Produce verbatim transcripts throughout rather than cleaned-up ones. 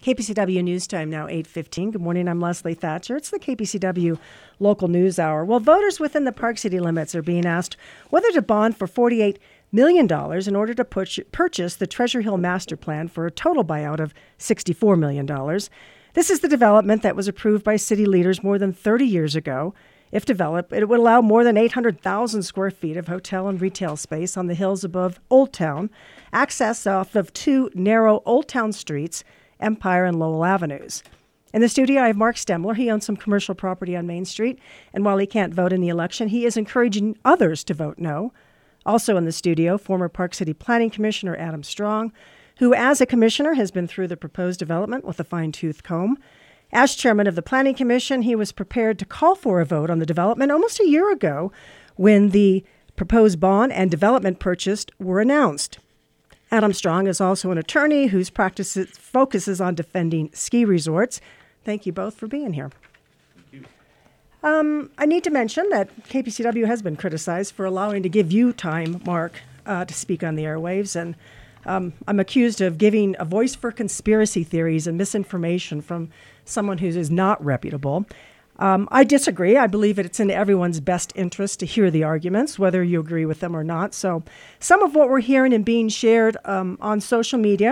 K P C W News Time now, eight fifteen. Good morning, I'm Leslie Thatcher. It's the K P C W Local News Hour. Well, voters within the Park City limits are being asked whether to bond for forty-eight million dollars in order to push, purchase the Treasure Hill Master Plan for a total buyout of sixty-four million dollars. This is the development that was approved by city leaders more than thirty years ago. If developed, it would allow more than eight hundred thousand square feet of hotel and retail space on the hills above Old Town, access off of two narrow Old Town streets, Empire and Lowell Avenues. In the studio, I have Mark Stemler. He owns some commercial property on Main Street, and while he can't vote in the election, he is encouraging others to vote no. Also in the studio, former Park City Planning Commissioner Adam Strong, who as a commissioner has been through the proposed development with a fine-tooth comb. As chairman of the Planning Commission, he was prepared to call for a vote on the development almost a year ago when the proposed bond and development purchase were announced. Adam Strong is also an attorney whose practice focuses on defending ski resorts. Thank you both for being here. Thank you. Um, I need to mention that K P C W has been criticized for allowing to give you time, Mark, uh, to speak on the airwaves, and um, I'm accused of giving a voice for conspiracy theories and misinformation from someone who is not reputable. Um, I disagree. I believe that it's in everyone's best interest to hear the arguments, whether you agree with them or not. So some of what we're hearing and being shared um, on social media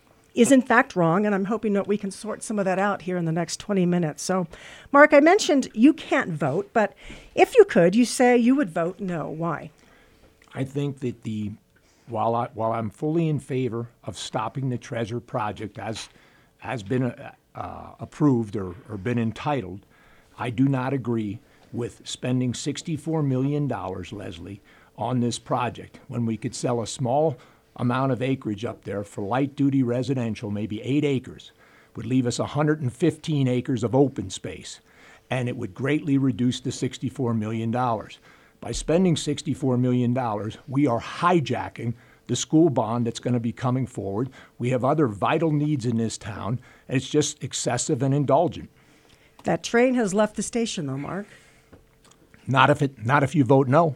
is in fact wrong, and I'm hoping that we can sort some of that out here in the next twenty minutes. So, Mark, I mentioned you can't vote, but if you could, you say you would vote no. Why? I think that the while I while I'm fully in favor of stopping the Treasure project as has been uh, uh, approved or, or been entitled, I do not agree with spending sixty-four million dollars, Leslie, on this project when we could sell a small amount of acreage up there for light-duty residential, maybe eight acres, would leave us one hundred fifteen acres of open space, and it would greatly reduce the sixty-four million dollars. By spending sixty-four million dollars, we are hijacking the school bond that's going to be coming forward. We have other vital needs in this town, and it's just excessive and indulgent. That train has left the station, though, Mark. Not if it. Not if you vote no.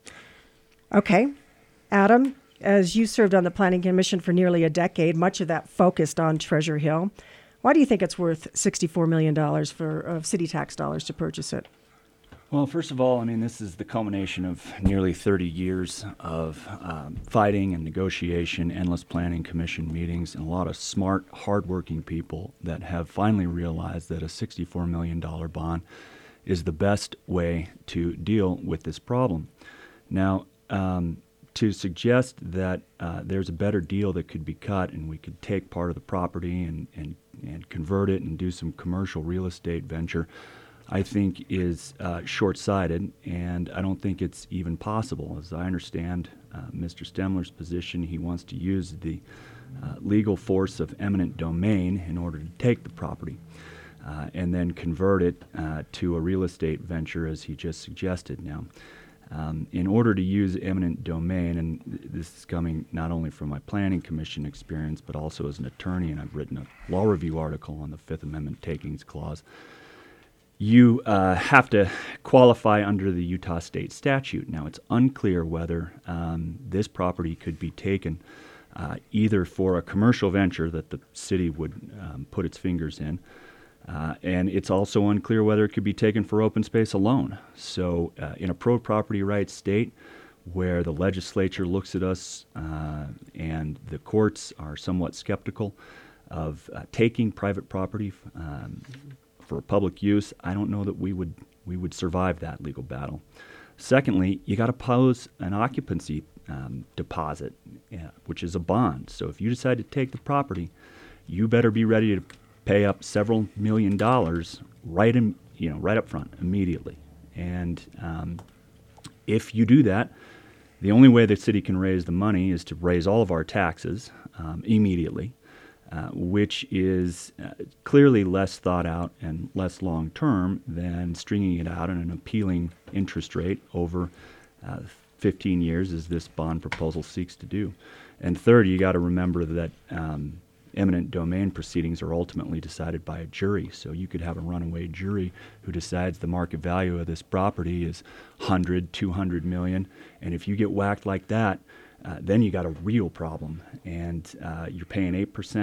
Okay. Adam, as you served on the Planning Commission for nearly a decade, much of that focused on Treasure Hill. Why do you think it's worth sixty-four million dollars for uh, city tax dollars to purchase it? Well, first of all, I mean, this is the culmination of nearly thirty years of um, fighting and negotiation, endless planning commission meetings, and a lot of smart, hardworking people that have finally realized that a sixty-four million dollars bond is the best way to deal with this problem. Now, um, to suggest that uh, there's a better deal that could be cut and we could take part of the property and, and, and convert it and do some commercial real estate venture, I think is uh, short-sighted, and I don't think it's even possible. As I understand uh, Mister Stemler's position, he wants to use the uh, legal force of eminent domain in order to take the property uh, and then convert it uh, to a real estate venture, as he just suggested. Now, um, in order to use eminent domain, and th- this is coming not only from my planning commission experience, but also as an attorney, and I've written a law review article on the Fifth Amendment takings clause, you uh, have to qualify under the Utah state statute. Now, it's unclear whether um, this property could be taken uh, either for a commercial venture that the city would um, put its fingers in, uh, and it's also unclear whether it could be taken for open space alone. So uh, in a pro-property rights state where the legislature looks at us uh, and the courts are somewhat skeptical of uh, taking private property um, for public use, I don't know that we would we would survive that legal battle. Secondly, you got to pose an occupancy um, deposit, yeah, which is a bond. So if you decide to take the property, you better be ready to pay up several million dollars right in, you know, right up front immediately. And um, if you do that, the only way the city can raise the money is to raise all of our taxes um, immediately. Uh, which is uh, clearly less thought out and less long-term than stringing it out at an appealing interest rate over uh, fifteen years, as this bond proposal seeks to do. And third, you got to remember that um, eminent domain proceedings are ultimately decided by a jury. So you could have a runaway jury who decides the market value of this property is one hundred, two hundred million, and if you get whacked like that, Uh, then you got a real problem, and uh, you're paying eight percent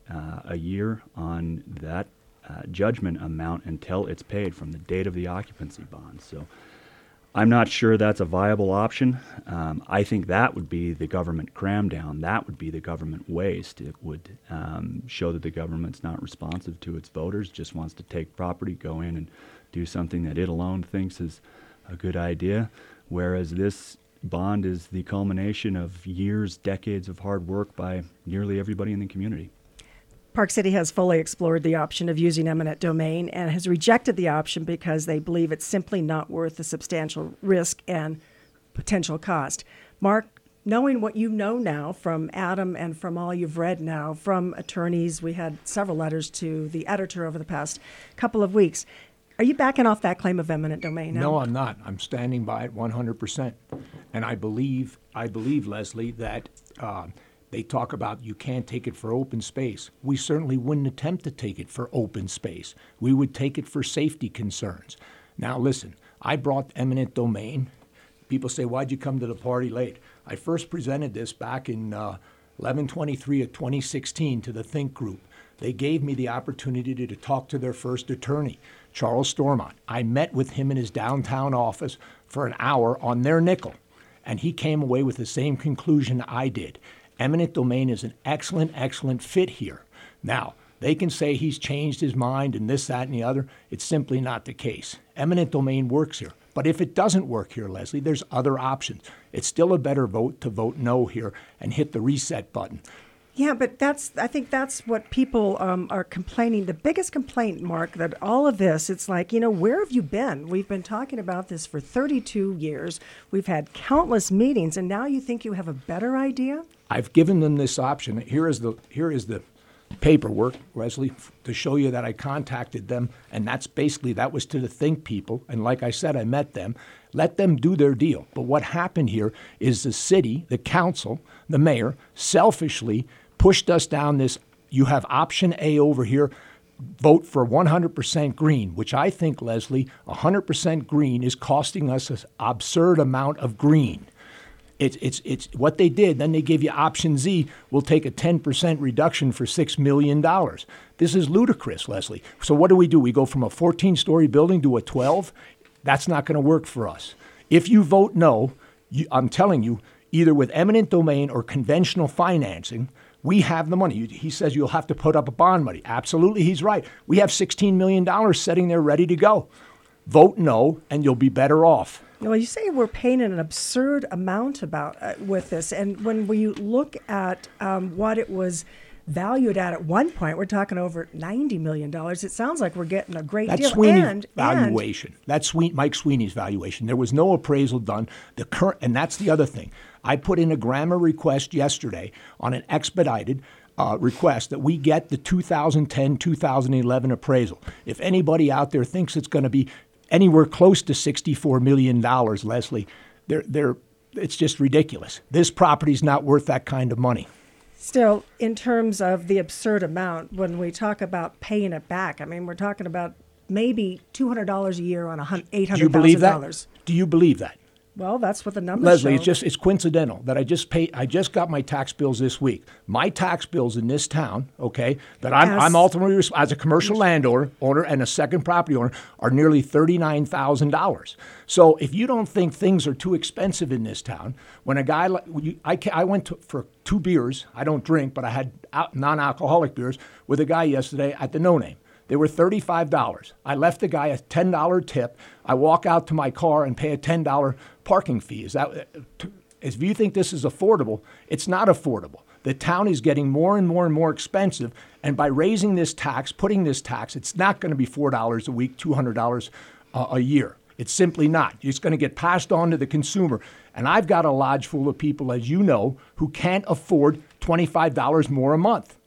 uh, a year on that uh, judgment amount until it's paid from the date of the occupancy bond. So I'm not sure that's a viable option. Um, I think that would be the government cram down. That would be the government waste. It would um, show that the government's not responsive to its voters, just wants to take property, go in and do something that it alone thinks is a good idea, whereas this bond is the culmination of years, decades of hard work by nearly everybody in the community. Park City has fully explored the option of using eminent domain and has rejected the option because they believe it's simply not worth the substantial risk and potential cost. Mark, knowing what you know now from Adam and from all you've read now from attorneys, we had several letters to the editor over the past couple of weeks. Are you backing off that claim of eminent domain now? No, I'm not. I'm standing by it one hundred percent. And I believe, I believe, Leslie, that uh, they talk about you can't take it for open space. We certainly wouldn't attempt to take it for open space. We would take it for safety concerns. Now, listen, I brought eminent domain. People say, why'd you come to the party late? I first presented this back in uh, eleven twenty-three of twenty sixteen to the Think Group. They gave me the opportunity to, to talk to their first attorney, Charles Stormont. I met with him in his downtown office for an hour on their nickel, and he came away with the same conclusion I did. Eminent domain is an excellent, excellent fit here. Now, they can say he's changed his mind and this, that, and the other. It's simply not the case. Eminent domain works here. But if it doesn't work here, Leslie, there's other options. It's still a better vote to vote no here and hit the reset button. Yeah, but that's, I think that's what people um, are complaining. The biggest complaint, Mark, that all of this, it's like, you know, where have you been? We've been talking about this for thirty-two years. We've had countless meetings, and now you think you have a better idea? I've given them this option. Here is the here is the paperwork, Leslie, to show you that I contacted them, and that's basically, that was to the Think people, and like I said, I met them. Let them do their deal. But what happened here is the city, the council, the mayor, selfishly pushed us down this, you have option A over here, vote for one hundred percent green, which I think, Leslie, one hundred percent green is costing us an absurd amount of green. It's it's it's what they did. Then they give you option Z. We'll take a ten percent reduction for six million dollars. This is ludicrous, Leslie. So what do we do? We go from a fourteen-story building to a twelve? That's not going to work for us. If you vote no, you, I'm telling you, either with eminent domain or conventional financing, we have the money. He says you'll have to put up a bond money. Absolutely, he's right. We have sixteen million dollars sitting there ready to go. Vote no, and you'll be better off. Well, you say we're paying an absurd amount about uh, with this, and when we look at um, what it was valued at at one point, we're talking over ninety million dollars. It sounds like we're getting a great That's deal. Sweeney and, valuation. And That's Sweet, Mike Sweeney's valuation. There was no appraisal done. The current, and that's the other thing. I put in a grammar request yesterday on an expedited uh, request that we get the two thousand ten, two thousand eleven appraisal. If anybody out there thinks it's going to be anywhere close to sixty-four million dollars, Leslie, they're, they're, it's just ridiculous. This property's not worth that kind of money. Still, in terms of the absurd amount, when we talk about paying it back, I mean, we're talking about maybe two hundred dollars a year on eight hundred thousand dollars. Do you believe that? Do you believe that? Well, that's what the numbers Leslie, show. it's just it's coincidental that I just paid. I just got my tax bills this week. My tax bills in this town, okay, that I'm As- I'm ultimately res- as a commercial landowner owner and a second property owner are nearly thirty-nine thousand dollars. So if you don't think things are too expensive in this town, when a guy like you, I ca- I went to, for two beers. I don't drink, but I had out, non-alcoholic beers with a guy yesterday at the No Name. They were thirty-five dollars. I left the guy a ten dollars tip. I walk out to my car and pay a ten dollars parking fee. Is that, if you think this is affordable, it's not affordable. The town is getting more and more and more expensive, and by raising this tax, putting this tax, it's not going to be four dollars a week, two hundred dollars uh, a year. It's simply not. It's going to get passed on to the consumer. And I've got a lodge full of people, as you know, who can't afford twenty-five dollars more a month.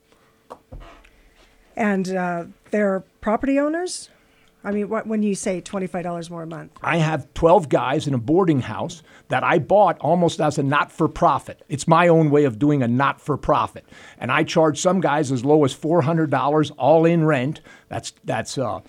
And uh, they're property owners? I mean, what, when you say twenty-five dollars more a month? I have twelve guys in a boarding house that I bought almost as a not-for-profit. It's my own way of doing a not-for-profit. And I charge some guys as low as four hundred dollars all in rent. That's that's uh,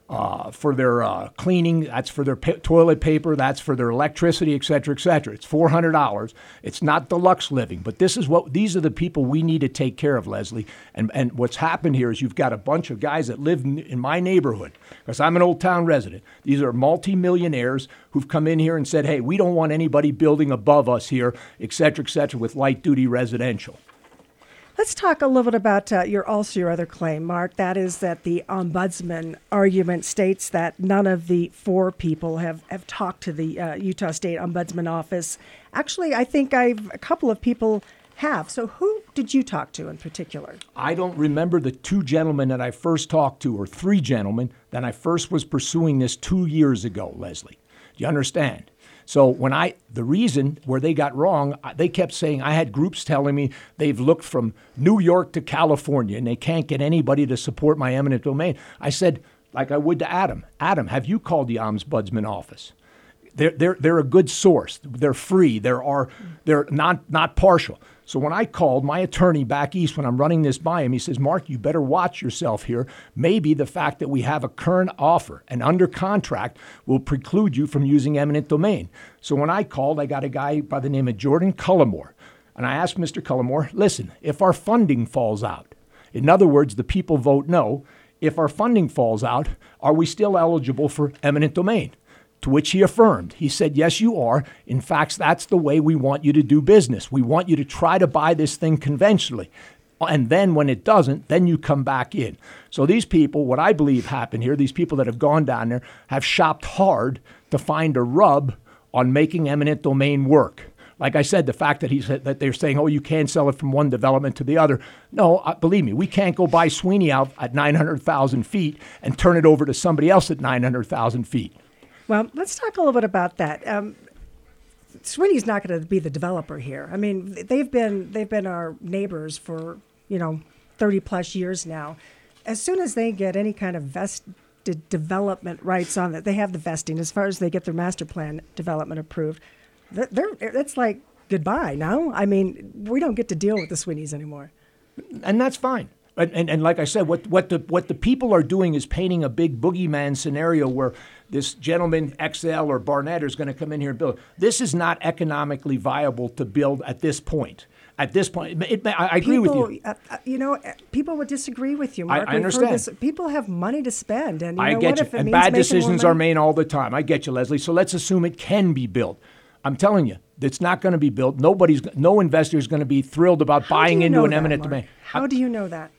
uh, for their uh, cleaning, that's for their pa- toilet paper, that's for their electricity, et cetera, et cetera. It's four hundred dollars. It's not deluxe living, but this is what these are the people we need to take care of, Leslie. And and what's happened here is you've got a bunch of guys that live in, in my neighborhood, because I'm an Old Town resident. These are multimillionaires who've come in here and said, hey, we don't want anybody building above us here, et cetera, et cetera, with light duty residential. Let's talk a little bit about uh, your also your other claim, Mark. That is that the ombudsman argument states that none of the four people have, have talked to the uh, Utah State Ombudsman Office. Actually, I think I've a couple of people have. So who did you talk to in particular? I don't remember the two gentlemen that I first talked to, or three gentlemen that I first was pursuing this two years ago, Leslie. Do you understand? So when I, the reason where they got wrong, they kept saying, I had groups telling me they've looked from New York to California and they can't get anybody to support my eminent domain. I said, like I would to Adam, Adam, have you called the Ombudsman Office? They're, they're, they're a good source. They're free. There are, they're not, not partial. So when I called my attorney back east when I'm running this by him, he says, Mark, you better watch yourself here. Maybe the fact that we have a current offer and under contract will preclude you from using eminent domain. So when I called, I got a guy by the name of Jordan Cullimore. And I asked Mister Cullimore, listen, if our funding falls out, in other words, the people vote no, if our funding falls out, are we still eligible for eminent domain? To which he affirmed. He said, yes, you are. In fact, that's the way we want you to do business. We want you to try to buy this thing conventionally. And then when it doesn't, then you come back in. So these people, what I believe happened here, these people that have gone down there have shopped hard to find a rub on making eminent domain work. Like I said, the fact that he said that they're saying, oh, you can't sell it from one development to the other. No, uh, believe me, we can't go buy Sweeney out at nine hundred thousand feet and turn it over to somebody else at nine hundred thousand feet. Well, let's talk a little bit about that. Um, Sweeney's not going to be the developer here. I mean, they've been they've been our neighbors for, you know, thirty plus years now. As soon as they get any kind of vested development rights on it, they have the vesting as far as they get their master plan development approved. They're, they're it's like goodbye. No, I mean, we don't get to deal with the Sweeneys anymore. And that's fine. And, and, and like I said, what, what the what the people are doing is painting a big boogeyman scenario where this gentleman, X L or Barnett, is going to come in here and build. This is not economically viable to build at this point. At this point, it, it, I, I agree people, with you. Uh, you know, people would disagree with you, Mark. I, I understand. This. People have money to spend, and you I know get what? you. If it and means bad making decisions more are money, made all the time. I get you, Leslie. So let's assume it can be built. I'm telling you, it's not going to be built. Nobody's, no investor is going to be thrilled about How buying do you into know an that, eminent Mark? domain. How do you know that?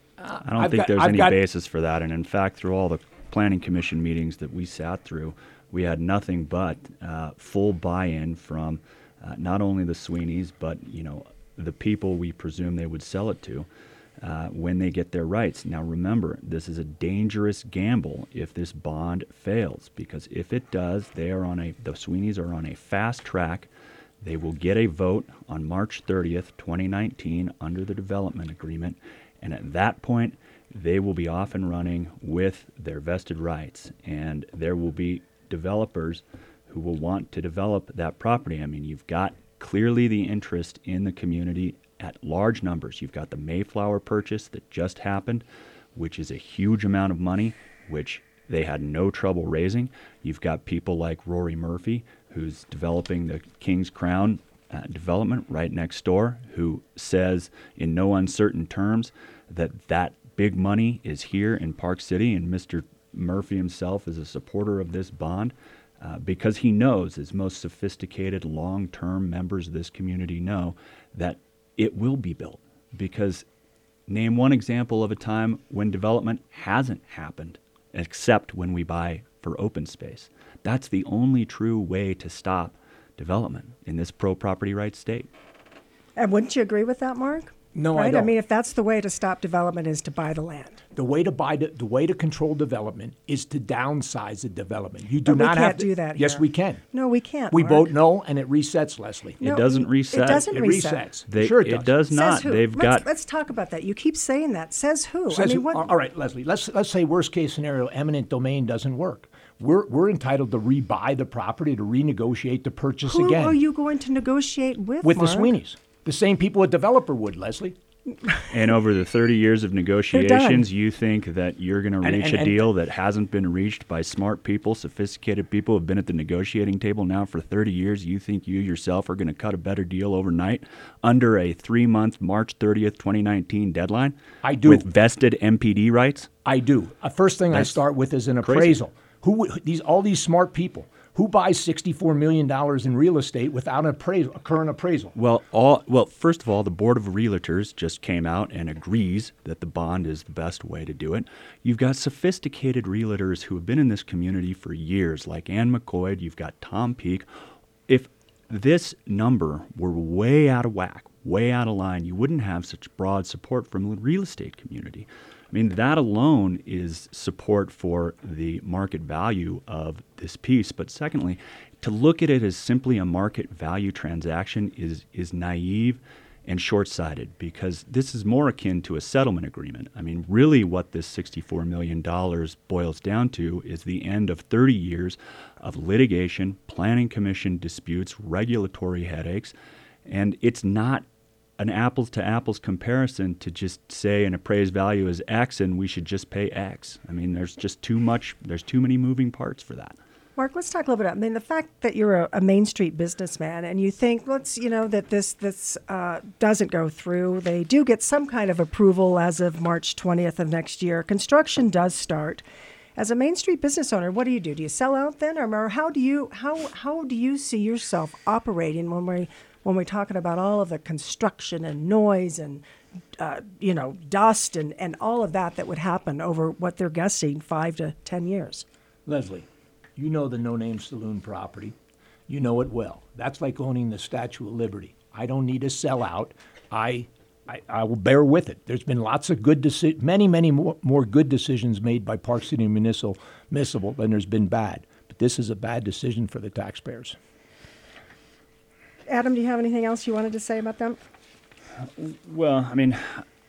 I don't I've think got- there's I've any got- basis for that. And in fact, through all the planning commission meetings that we sat through, we had nothing but uh, full buy-in from uh, not only the Sweeneys, but you know the people we presume they would sell it to uh, when they get their rights. Now remember, this is a dangerous gamble if this bond fails, because if it does, they are on a the Sweeneys are on a fast track. They will get a vote on March thirtieth, twenty nineteen, under the development agreement. And at that point, they will be off and running with their vested rights. And there will be developers who will want to develop that property. I mean, you've got clearly the interest in the community at large numbers. You've got the Mayflower purchase that just happened, which is a huge amount of money, which they had no trouble raising. You've got people like Rory Murphy, who's developing the King's Crown Uh, development right next door, who says in no uncertain terms that that big money is here in Park City, and Mister Murphy himself is a supporter of this bond uh, because he knows, as most sophisticated long-term members of this community know, that it will be built. Because name one example of a time when development hasn't happened, except when we buy for open space. That's the only true way to stop development in this pro-property rights state. And wouldn't you agree with that, Mark? No, right? I don't. I mean, if that's the way to stop development is to buy the land. The way to buy the, the way to control development is to downsize the development. You do But we not can't have to do that Yes, here. we can. No, we can't. We Mark. vote no, and it resets, Leslie. No, it doesn't reset. It doesn't It reset. resets. They, sure, it, it does. does not. Says who? They've let's, got. Let's talk about that. You keep saying that. Says who? Says I mean, who- what? all right, Leslie. Let's let's say worst case scenario, eminent domain doesn't work. We're we're entitled to rebuy the property, to renegotiate the purchase Who again are you going to negotiate with? with Mark? the Sweeneys. The same people a developer would, Leslie. And over the thirty years of negotiations, you think that you're going to And- reach and- a and- deal that hasn't been reached by smart people, sophisticated people who have been at the negotiating table now for thirty years. You think you yourself are going to cut a better deal overnight under a three-month March thirtieth, twenty nineteen deadline? I do. With vested M P D rights? I do. Uh, first thing That's I start with is an crazy. appraisal. Who these all these smart people who buys sixty-four million dollars in real estate without an appraisal, a current appraisal? Well, all well, first of all, the Board of Realtors just came out and agrees that the bond is the best way to do it. You've got sophisticated realtors who have been in this community for years, like Ann McCoy. You've got Tom Peake. If this number were way out of whack, way out of line, you wouldn't have such broad support from the real estate community. I mean, that alone is support for the market value of this piece. But secondly, to look at it as simply a market value transaction is is naive and short-sighted, because this is more akin to a settlement agreement. I mean, really what this sixty-four million dollars boils down to is the end of thirty years of litigation, planning commission disputes, regulatory headaches, and it's not an apples to apples comparison to just say an appraised value is X and we should just pay X. I mean, there's just too much, there's too many moving parts for that. Mark, let's talk a little bit. I mean, the fact that you're a, a Main Street businessman and you think, let's, you know, that this this uh, doesn't go through. They do get some kind of approval as of March twentieth of next year. Construction does start. As a Main Street business owner, what do you do? Do you sell out then, or, or how do you how how do you see yourself operating when we when we're talking about all of the construction and noise and uh, you know dust and, and all of that that would happen over what they're guessing five to ten years? Leslie, you know the No Name Saloon property. You know it well. That's like owning the Statue of Liberty. I don't need to sell out. I, I, I will bear with it. There's been lots of good deci- many, many more, more good decisions made by Park City Municipal, Municipal than there's been bad. But this is a bad decision for the taxpayers. Adam, do you have anything else you wanted to say about them? Well, I mean,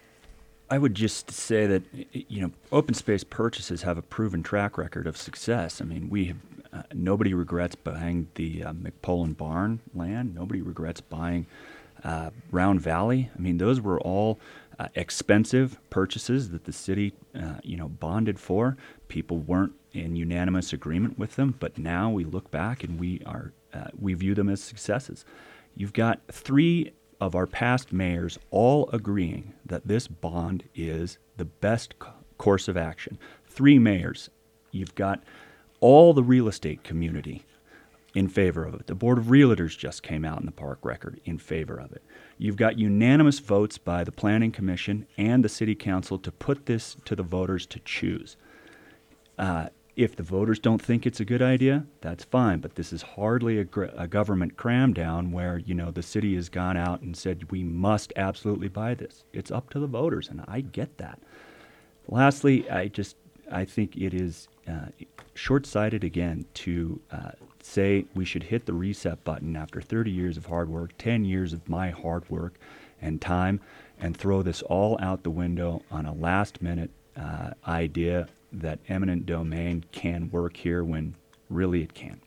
I would just say that, you know, open space purchases have a proven track record of success. I mean, we have, uh, nobody regrets buying the uh, McPolin Barn land. Nobody regrets buying uh, Round Valley. I mean, those were all uh, expensive purchases that the city, uh, you know, bonded for. People weren't in unanimous agreement with them, but now we look back and we are uh, we view them as successes. You've got three of our past mayors all agreeing that this bond is the best c- course of action. Three mayors. You've got all the real estate community in favor of it. The Board of Realtors just came out in the Park Record in favor of it. You've got unanimous votes by the Planning Commission and the City Council to put this to the voters to choose. Uh, if the voters don't think it's a good idea, that's fine, but this is hardly a, gr- a government cram down where, you know, the city has gone out and said we must absolutely buy this. It's up to the voters, and I get that. Lastly, I just I think it is uh, short-sighted again to uh, say we should hit the reset button after thirty years of hard work, ten years of my hard work and time, and throw this all out the window on a last-minute uh, idea that eminent domain can work here when really it can't.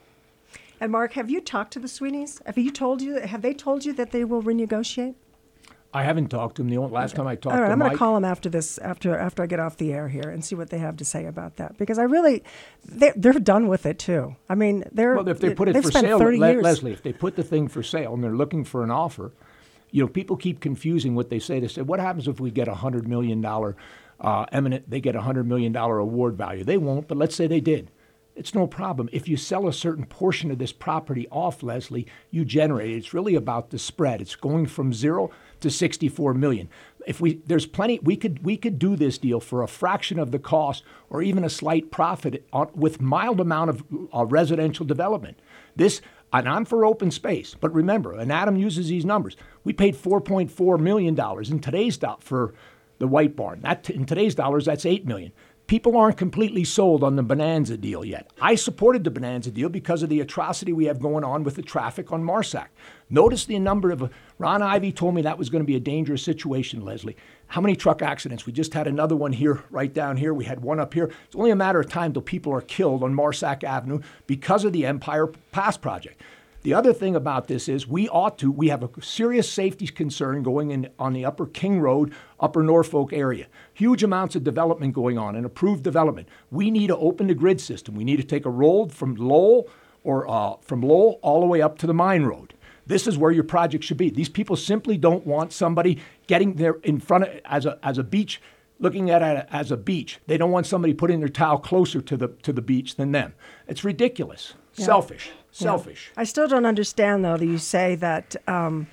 And Mark, have you talked to the Sweeneys? Have you told you? Have they told you that they will renegotiate? I haven't talked to them. The only, last time I talked All right, to I'm going Mike, to call them after this, after after I get off the air here, and see what they have to say about that. Because I really, they're, they're done with it too. I mean, they're well, if they put it they've for spent sale, thirty Le- years. Leslie, if they put the thing for sale and they're looking for an offer, you know, people keep confusing what they say. They say, what happens if we get a hundred million dollar uh, eminent? They get a hundred million dollar award value. They won't, but let's say they did. It's no problem. If you sell a certain portion of this property off, Leslie, you generate it. It's really about the spread. It's going from zero to sixty-four million. If we there's plenty, we could we could do this deal for a fraction of the cost, or even a slight profit on, with mild amount of uh, residential development. This, and I'm for open space, but remember, and Adam uses these numbers. We paid four point four million dollars in today's do- for the White Barn. That in today's dollars, that's eight million dollars. People aren't completely sold on the Bonanza deal yet. I supported the Bonanza deal because of the atrocity we have going on with the traffic on Marsac. Notice the number of, uh, Ron Ivey told me that was going to be a dangerous situation, Leslie. How many truck accidents? We just had another one here, right down here. We had one up here. It's only a matter of time till people are killed on Marsac Avenue because of the Empire Pass project. The other thing about this is we ought to, we have a serious safety concern going in on the Upper King Road, Upper Norfolk area. Huge amounts of development going on and approved development. We need to open the grid system. We need to take a road from Lowell or uh, from Lowell all the way up to the Mine Road. This is where your project should be. These people simply don't want somebody getting there in front of, as a, as a beach, looking at it as a beach. They don't want somebody putting their towel closer to the, to the beach than them. It's ridiculous. Yeah. Selfish. Selfish. Yeah. I still don't understand, though, that you say that um,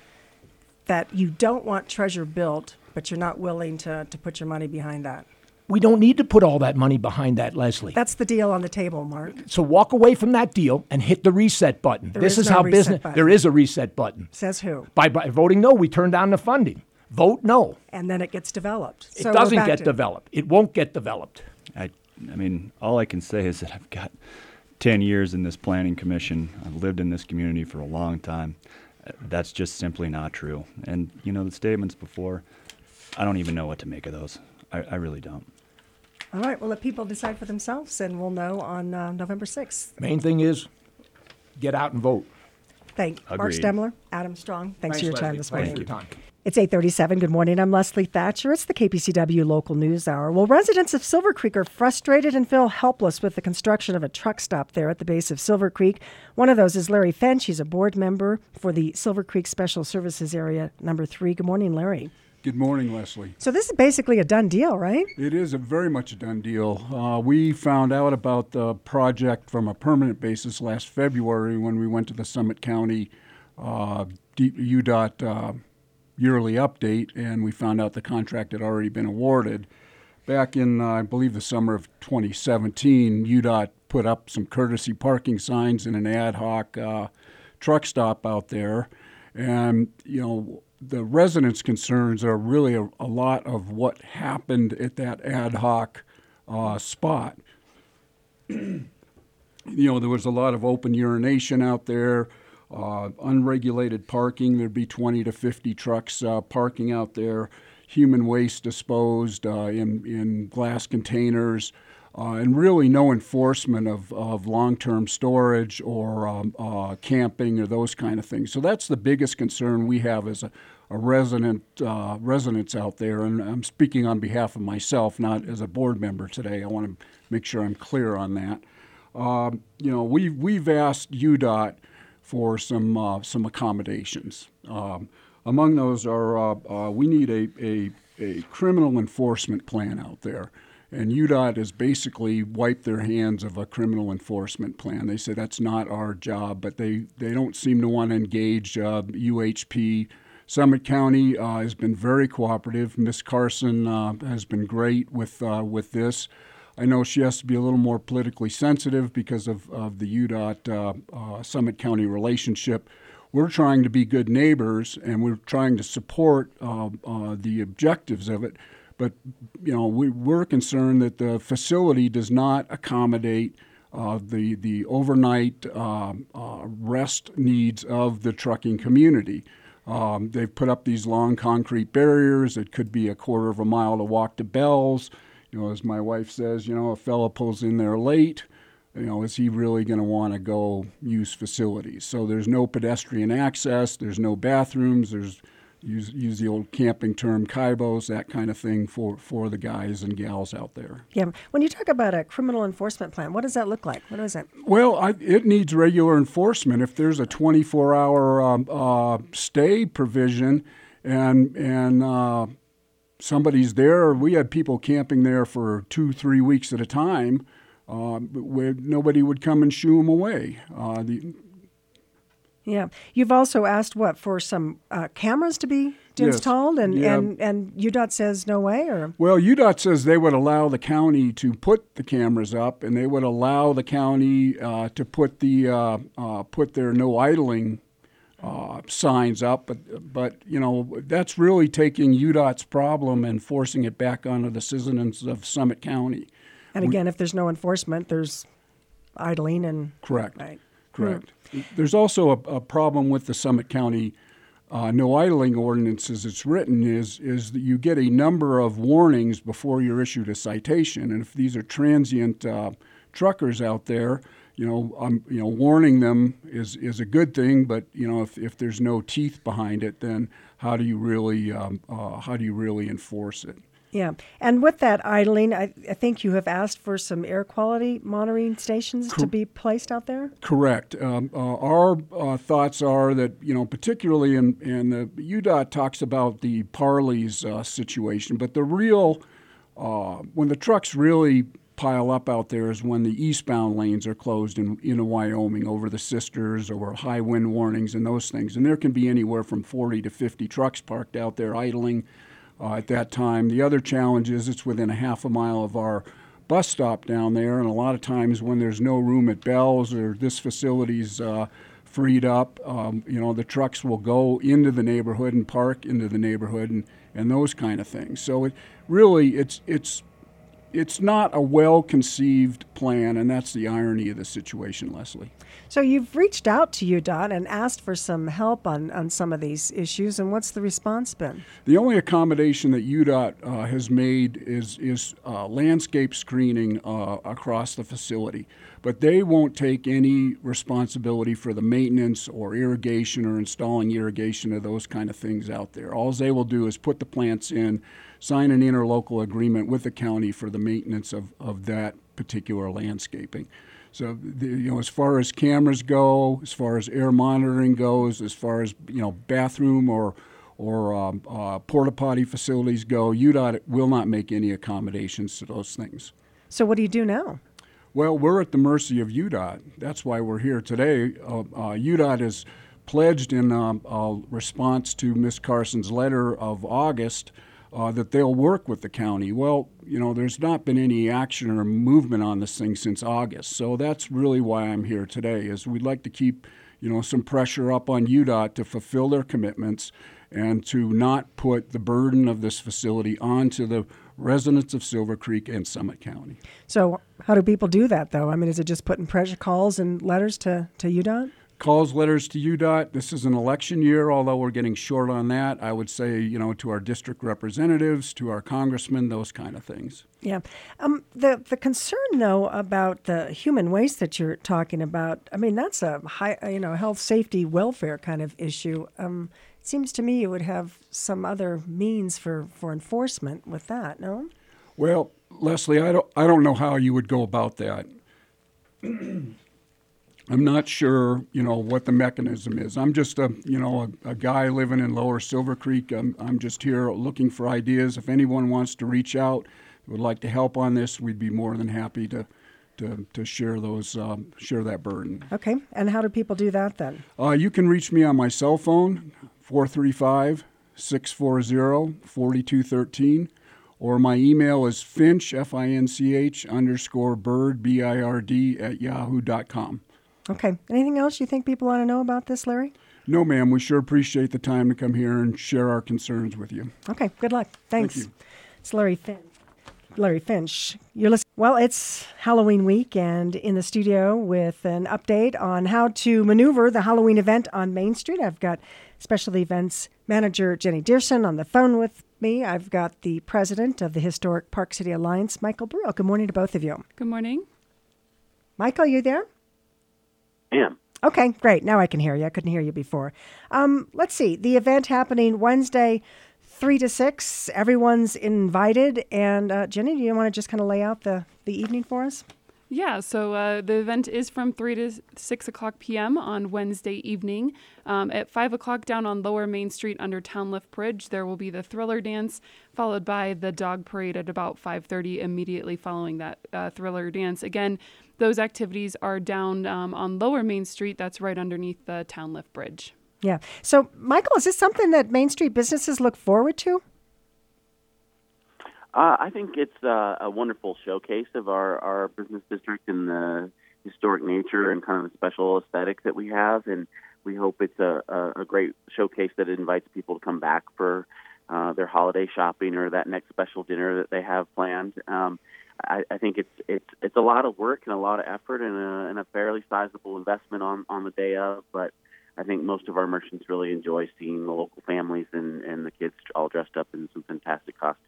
that you don't want Treasure built, but you're not willing to, to put your money behind that. We don't need to put all that money behind that, Leslie. That's the deal on the table, Mark. So walk away from that deal and hit the reset button. There this is is no how reset business. button. There is a reset button. Says who? By, by voting no, we turn down the funding. Vote no. And then it gets developed. It So doesn't we're back get to- developed. It won't get developed. I, I mean, all I can say is that I've got ten years in this planning commission. I've lived in this community for a long time. Uh, That's just simply not true. And, you know, the statements before, I don't even know what to make of those. I, I really don't. All right, we'll let people decide for themselves, and we'll know on uh, November sixth. Main thing is get out and vote. Thank Mark Agreed. Stemler, Adam Strong. Thanks, for your time Leslie. this Thanks morning. for your time. It's eight thirty-seven. Good morning. I'm Leslie Thatcher. It's the K P C W Local News Hour. Well, residents of Silver Creek are frustrated and feel helpless with the construction of a truck stop there at the base of Silver Creek. One of those is Larry Fench. He's a board member for the Silver Creek Special Services Area Number Three. Good morning, Larry. Good morning, Leslie. So this is basically a done deal, right? It is a very much a done deal. Uh, we found out about the project from a permanent basis last February when we went to the Summit County uh, D- U D O T uh, yearly update, and we found out the contract had already been awarded. Back in, uh, I believe, the summer of twenty seventeen, U D O T put up some courtesy parking signs and an ad hoc uh, truck stop out there. And, you know, the residents' concerns are really a, a lot of what happened at that ad hoc uh, spot. You know, there was a lot of open urination out there, uh, unregulated parking. There'd be twenty to fifty trucks uh, parking out there, human waste disposed uh, in, in glass containers, uh, and really no enforcement of, of long-term storage or um, uh, camping or those kind of things. So that's the biggest concern we have as a, a resident, uh, residents out there. And I'm speaking on behalf of myself, not as a board member today. I want to make sure I'm clear on that. Um, you know, we've, we've asked U D O T for some, uh, some accommodations. Um, among those are uh, uh, we need a, a, a criminal enforcement plan out there. And U D O T has basically wiped their hands of a criminal enforcement plan. They say that's not our job, but they, they don't seem to want to engage uh, U H P. Summit County uh, has been very cooperative. Miz Carson uh, has been great with uh, with this. I know she has to be a little more politically sensitive because of, of the U D O T uh, uh, Summit County relationship. We're trying to be good neighbors, and we're trying to support uh, uh, the objectives of it. But, you know, we, we're concerned that the facility does not accommodate uh, the the overnight uh, uh, rest needs of the trucking community. Um, they've put up these long concrete barriers. It could be a quarter of a mile to walk to Bell's. You know, as my wife says, you know, a fella pulls in there late, you know, is he really going to want to go use facilities? So there's no pedestrian access. There's no bathrooms. There's Use use the old camping term, kaibos, that kind of thing for, for the guys and gals out there. Yeah. When you talk about a criminal enforcement plan, what does that look like? What is it? Well, I, it needs regular enforcement. If there's a twenty-four hour um, uh, stay provision and and uh, somebody's there, we had people camping there for two, three weeks at a time, uh, where nobody would come and shoo them away. Uh, the, Yeah. You've also asked, what, for some uh, cameras to be Yes. installed? And, Yeah. and, and U D O T says no way? Or Well, U D O T says they would allow the county to put the cameras up, and they would allow the county uh, to put the uh, uh, put their no idling uh, signs up. But but you know that's really taking U D O T's problem and forcing it back onto the citizens of Summit County. And again, if there's no enforcement, there's idling and... Correct. Right. Correct. There's also a, a problem with the Summit County uh, no idling ordinance as it's written is is that you get a number of warnings before you're issued a citation. And if these are transient uh, truckers out there, you know, um, you know, warning them is, is a good thing, but you know, if, if there's no teeth behind it, then how do you really um, uh, how do you really enforce it? Yeah. And with that idling, I, I think you have asked for some air quality monitoring stations to be placed out there? Correct. Um, uh, our uh, thoughts are that, you know, particularly in, in the U D O T talks about the Parley's uh, situation, but the real, uh, when the trucks really pile up out there is when the eastbound lanes are closed in, in Wyoming over the Sisters or high wind warnings and those things. And there can be anywhere from forty to fifty trucks parked out there idling Uh, at that time. The other challenge is it's within a half a mile of our bus stop down there, and a lot of times when there's no room at Bell's or this facility's uh, freed up, um, you know, the trucks will go into the neighborhood and park into the neighborhood and, and those kind of things. So it really, it's it's it's not a well-conceived plan, and that's the irony of the situation, Leslie. So you've reached out to U D O T and asked for some help on, on some of these issues, and what's the response been? The only accommodation that U D O T uh, has made is, is uh, landscape screening uh, across the facility, but they won't take any responsibility for the maintenance or irrigation or installing irrigation or those kind of things out there. All they will do is put the plants in, sign an interlocal agreement with the county for the maintenance of, of that particular landscaping. So, the, you know, as far as cameras go, as far as air monitoring goes, as far as, you know, bathroom or or um, uh, porta potty facilities go, U D O T will not make any accommodations to those things. So what do you do now? Well, we're at the mercy of U D O T. That's why we're here today. Uh, uh, U D O T has pledged in um, uh, response to Miz Carson's letter of August Uh, that they'll work with the county. Well, you know, there's not been any action or movement on this thing since August. So that's really why I'm here today, is we'd like to keep, you know, some pressure up on U D O T to fulfill their commitments and to not put the burden of this facility onto the residents of Silver Creek and Summit County. So how do people do that, though? I mean, is it just putting pressure calls and letters to, to U D O T? Calls, letters to U D O T. This is an election year, although we're getting short on that. I would say, you know, to our district representatives, to our congressmen, those kind of things. Yeah. Um, the the concern, though, about the human waste that you're talking about, I mean, that's a high, you know, health, safety, welfare kind of issue. Um, it seems to me you would have some other means for, for enforcement with that, no? Well, Leslie, I don't, I don't know how you would go about that. I'm not sure, you know, what the mechanism is. I'm just a, you know, a, a guy living in Lower Silver Creek. I'm, I'm just here looking for ideas. If anyone wants to reach out, would like to help on this, we'd be more than happy to, to, to share those, um, share that burden. Okay. And how do people do that then? Uh, you can reach me on my cell phone, four three five, six four zero, four two one three, or my email is finch, F I N C H, underscore bird, B I R D, at yahoo dot com. Okay. Anything else you think people want to know about this, Larry? No, ma'am. We sure appreciate the time to come here and share our concerns with you. Okay. Good luck. Thanks. Thank you. It's Larry Finch. Larry Finch. You're listening. Well, it's Halloween week, and in the studio with an update on how to maneuver the Halloween event on Main Street, I've got Special Events Manager Jenny Dearson on the phone with me. I've got the president of the Historic Park City Alliance, Michael Burrell. Good morning to both of you. Good morning. Michael, you there? am. Okay, great. Now I can hear you. I couldn't hear you before. Um, let's see. The event happening Wednesday, three to six. Everyone's invited. And uh, Jenny, do you want to just kind of lay out the, the evening for us? Yeah, so uh, the event is from three to six o'clock p.m. on Wednesday evening. Um, at five o'clock down on Lower Main Street under Town Lift Bridge, there will be the Thriller Dance, followed by the Dog Parade at about five thirty immediately following that uh, Thriller Dance. Again, those activities are down um, on Lower Main Street. That's right underneath the Town Lift Bridge. Yeah. So, Michael, is this something that Main Street businesses look forward to? Uh, I think it's uh, a wonderful showcase of our, our business district and the historic nature and kind of the special aesthetic that we have. And we hope it's a, a, a great showcase that invites people to come back for uh, their holiday shopping or that next special dinner that they have planned. Um, I, I think it's it's it's a lot of work and a lot of effort and a, and a fairly sizable investment on, on the day of. But I think most of our merchants really enjoy seeing the local families and, and the kids all dressed up in some fantastic costumes.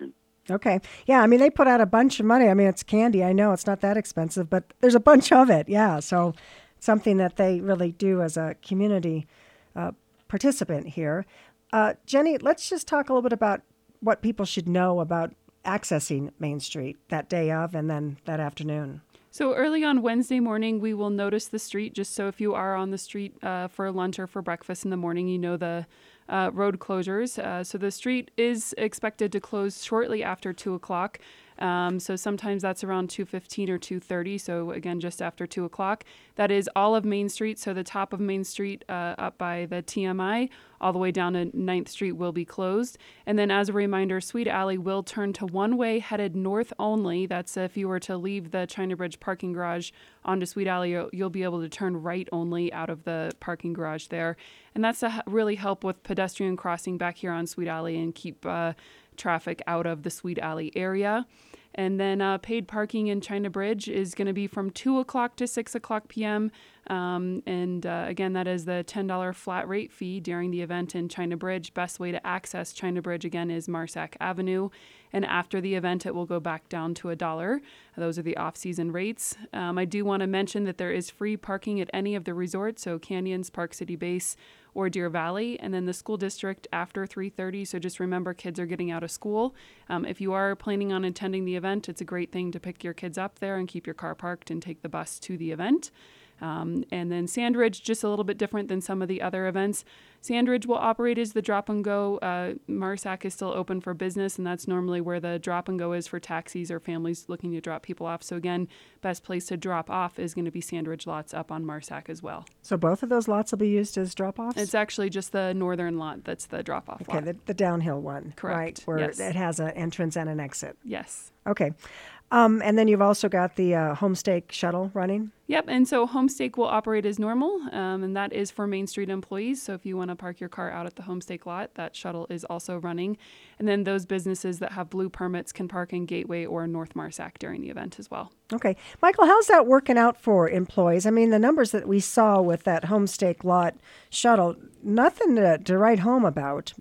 Okay. Yeah, I mean, they put out a bunch of money. I mean, it's candy. I know it's not that expensive, but there's a bunch of it. Yeah, so something that they really do as a community uh, participant here. Uh, Jenny, let's just talk a little bit about what people should know about accessing Main Street that day of and then that afternoon. So early on Wednesday morning, we will notice the street, just so if you are on the street uh, for lunch or for breakfast in the morning, you know the uh, road closures. Uh, so the street is expected to close shortly after two o'clock. Um, so sometimes that's around two fifteen or two thirty. So again, just after two o'clock. That is all of Main Street. So the top of Main Street uh, up by the T M I all the way down to ninth Street will be closed. And then as a reminder, Sweet Alley will turn to one-way headed north only. That's if you were to leave the China Bridge parking garage onto Sweet Alley, you'll, you'll be able to turn right only out of the parking garage there. And that's to h- really help with pedestrian crossing back here on Sweet Alley and keep uh, traffic out of the Sweet Alley area. And then uh, paid parking in China Bridge is going to be from two o'clock to six o'clock p.m. Um, and uh, again, that is the ten dollars flat rate fee during the event in China Bridge. Best way to access China Bridge, again, is Marsac Avenue. And after the event, it will go back down to a dollar. Those are the off-season rates. Um, I do want to mention that there is free parking at any of the resorts, so Canyons, Park City Base, or Deer Valley, and then the school district after three thirty. So just remember, kids are getting out of school. Um, if you are planning on attending the event, it's a great thing to pick your kids up there and keep your car parked and take the bus to the event. Um, and then Sandridge, just a little bit different than some of the other events. Sandridge will operate as the drop and go. Uh, Marsac is still open for business, and that's normally where the drop and go is for taxis or families looking to drop people off. So again, best place to drop off is going to be Sandridge lots up on Marsac as well. So both of those lots will be used as drop-offs? It's actually just the northern lot that's the drop-off Okay, lot. the, the downhill one. Correct. Right, where Yes. it has an entrance and an exit. Yes. Okay. Um, and then you've also got the uh, Homestake shuttle running. Yep, and so Homestake will operate as normal, um, and that is for Main Street employees. So if you want to park your car out at the Homestake lot, that shuttle is also running. And then those businesses that have blue permits can park in Gateway or North Marsac during the event as well. Okay. Michael, how's that working out for employees? I mean, the numbers that we saw with that Homestake lot shuttle, nothing to, to write home about.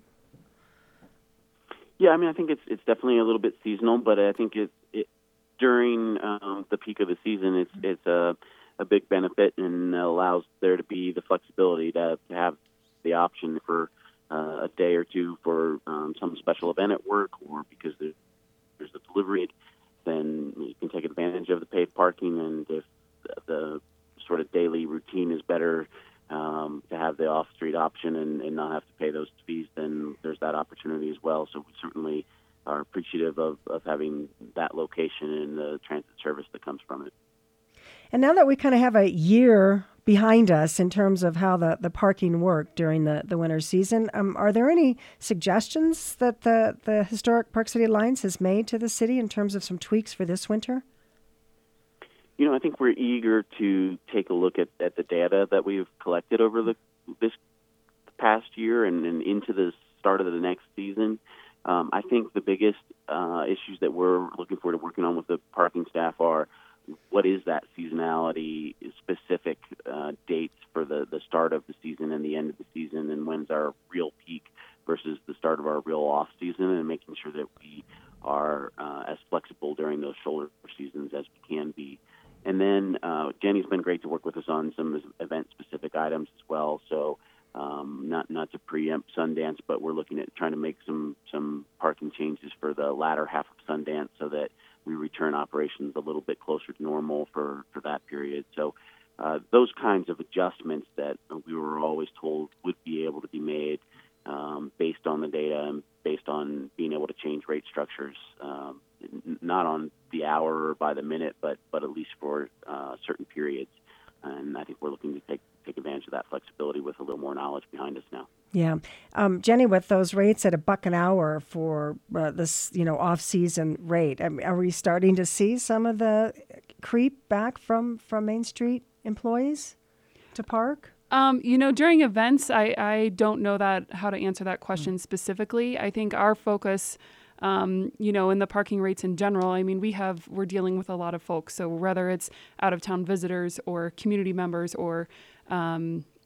Yeah, I mean, I think it's it's definitely a little bit seasonal, but I think it, it during um, the peak of the season, it's it's a, a big benefit and allows there to be the flexibility to, to have the option for uh, a day or two for um, some special event at work, or because there's, there's a delivery, then you can take advantage of the paid parking. And if the, the sort of daily routine is better, um, to have the off-street option and, and not have to pay those fees, then there's that opportunity as well. So we certainly are appreciative of, of having that location and the transit service that comes from it. And now that we kind of have a year behind us in terms of how the, the parking worked during the, the winter season, um, are there any suggestions that the, the Historic Park City Alliance has made to the city in terms of some tweaks for this winter? You know, I think we're eager to take a look at, at the data that we've collected over the this past year and, and into the start of the next season. Um, I think the biggest uh, issues that we're looking forward to working on with the parking staff are what is that seasonality, specific uh, dates for the, the start of the season and the end of the season, and when's our real peak versus the start of our real off season, and making sure that we are uh, as flexible during those shoulder seasons as we can be. And then uh, Jenny's been great to work with us on some event-specific items as well. So um, not not to preempt Sundance, but we're looking at trying to make some, some parking changes for the latter half of Sundance so that we return operations a little bit closer to normal for, for that period. So uh, those kinds of adjustments that we were always told would be able to be made um, based on the data and based on being able to change rate structures, um, not on the hour or by the minute, but but at least for uh, certain periods. And I think we're looking to take take advantage of that flexibility with a little more knowledge behind us now. Yeah, um, Jenny, with those rates at a buck an hour for uh, this, you know, off-season rate, I mean, are we starting to see some of the creep back from, from Main Street employees to park? Um, you know, during events, I, I don't know that how to answer that question specifically. I think our focus, um, you know, in the parking rates in general, I mean, we have, we're dealing with a lot of folks. So whether it's out of town visitors or community members or, um,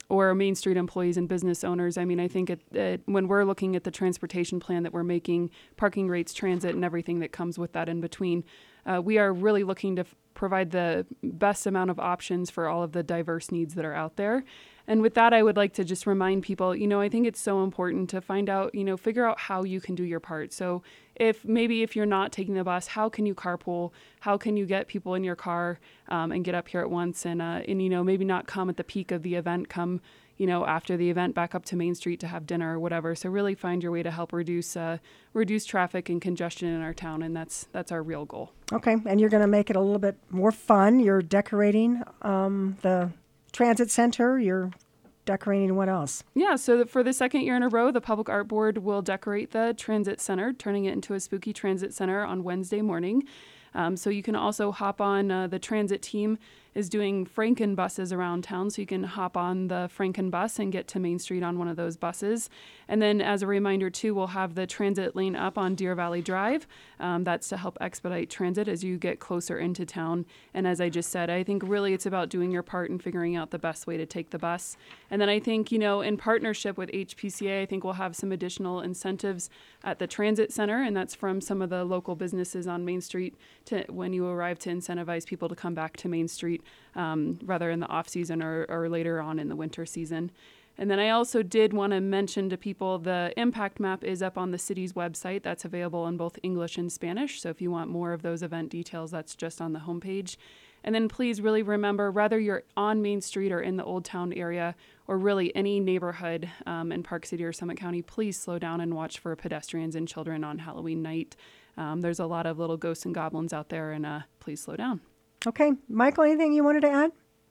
or Main Street employees and business owners. I mean, I think it, it, when we're looking at the transportation plan that we're making, parking rates, transit, and everything that comes with that in between, uh, we are really looking to f- provide the best amount of options for all of the diverse needs that are out there. And with that, I would like to just remind people, you know, I think it's so important to find out, you know, figure out how you can do your part. So if maybe if you're not taking the bus, how can you carpool? How can you get people in your car um, and get up here at once and, uh, and, you know, maybe not come at the peak of the event, come, you know, after the event back up to Main Street to have dinner or whatever. So really find your way to help reduce uh, reduce traffic and congestion in our town. And that's that's our real goal. Okay. And you're going to make it a little bit more fun. You're decorating um, the transit center. You're decorating what else? Yeah, so for the second year in a row, the Public Art Board will decorate the transit center, turning it into a spooky transit center on Wednesday morning. Um, so you can also hop on, uh, the transit team is doing Franken buses around town, so you can hop on the Franken bus and get to Main Street on one of those buses. And then as a reminder, too, we'll have the transit lane up on Deer Valley Drive. Um, that's to help expedite transit as you get closer into town. And as I just said, I think really it's about doing your part and figuring out the best way to take the bus. And then I think, you know, in partnership with H P C A, I think we'll have some additional incentives at the transit center, and that's from some of the local businesses on Main Street to when you arrive to incentivize people to come back to Main Street. Um, rather in the off season or, or later on in the winter season. And then I also did want to mention to people the impact map is up on the city's website. That's available in both English and Spanish. So if you want more of those event details, that's just on the homepage. And then please really remember, whether you're on Main Street or in the Old Town area or really any neighborhood um, in Park City or Summit County, please slow down and watch for pedestrians and children on Halloween night. Um, there's a lot of little ghosts and goblins out there, and uh, please slow down. Okay. Michael, anything you wanted to add?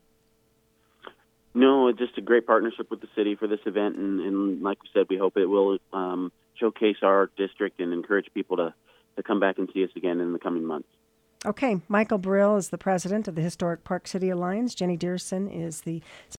No, just a great partnership with the city for this event. And, and like we said, we hope it will um, showcase our district and encourage people to, to come back and see us again in the coming months. Okay. Michael Brill is the president of the Historic Park City Alliance. Jenny Dearson is the